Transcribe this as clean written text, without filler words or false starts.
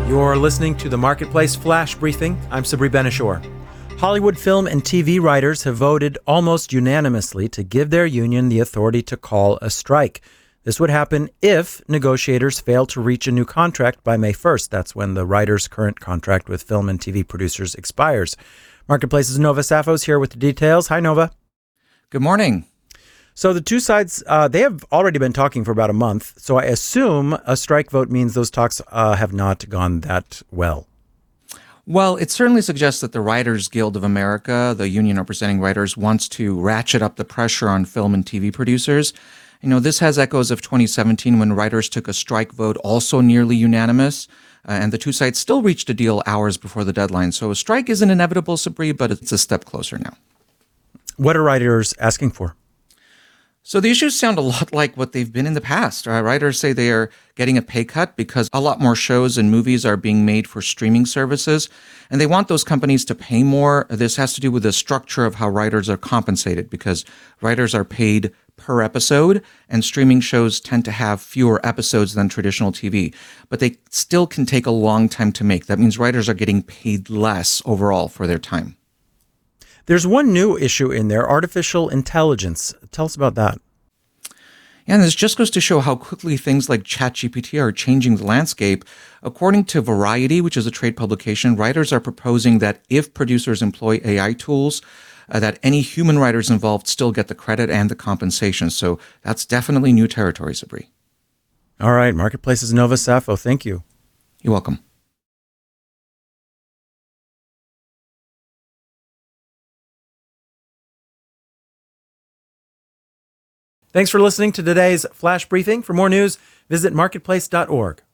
You're listening to the Marketplace Flash Briefing. I'm Sabri Ben-Achour. Hollywood film and TV writers have voted almost unanimously to give their union the authority to call a strike. This would happen if negotiators fail to reach a new contract by May 1st. That's when the writers' current contract with film and TV producers expires. Marketplace's Nova Safo is here with the details. Hi, Nova. Good morning. So the two sides, they have already been talking for about a month. So I assume a strike vote means those talks have not gone that well. Well, it certainly suggests that the Writers Guild of America, the union representing writers, wants to ratchet up the pressure on film and TV producers. You know, this has echoes of 2017 when writers took a strike vote, also nearly unanimous, and the two sides still reached a deal hours before the deadline. So a strike isn't inevitable, Sabri, but it's a step closer now. What are writers asking for? So the issues sound a lot like what they've been in the past. Writers say they are getting a pay cut because a lot more shows and movies are being made for streaming services, and they want those companies to pay more. This has to do with the structure of how writers are compensated, because writers are paid per episode, and streaming shows tend to have fewer episodes than traditional TV. But they still can take a long time to make. That means writers are getting paid less overall for their time. There's one new issue in there, artificial intelligence. Tell us about that. Yeah, and this just goes to show how quickly things like ChatGPT are changing the landscape. According to Variety, which is a trade publication, writers are proposing that if producers employ AI tools, that any human writers involved still get the credit and the compensation. So that's definitely new territory, Sabri. All right, Marketplace's Nova Safo. Thank you. You're welcome. Thanks for listening to today's Flash Briefing. For more news, visit marketplace.org.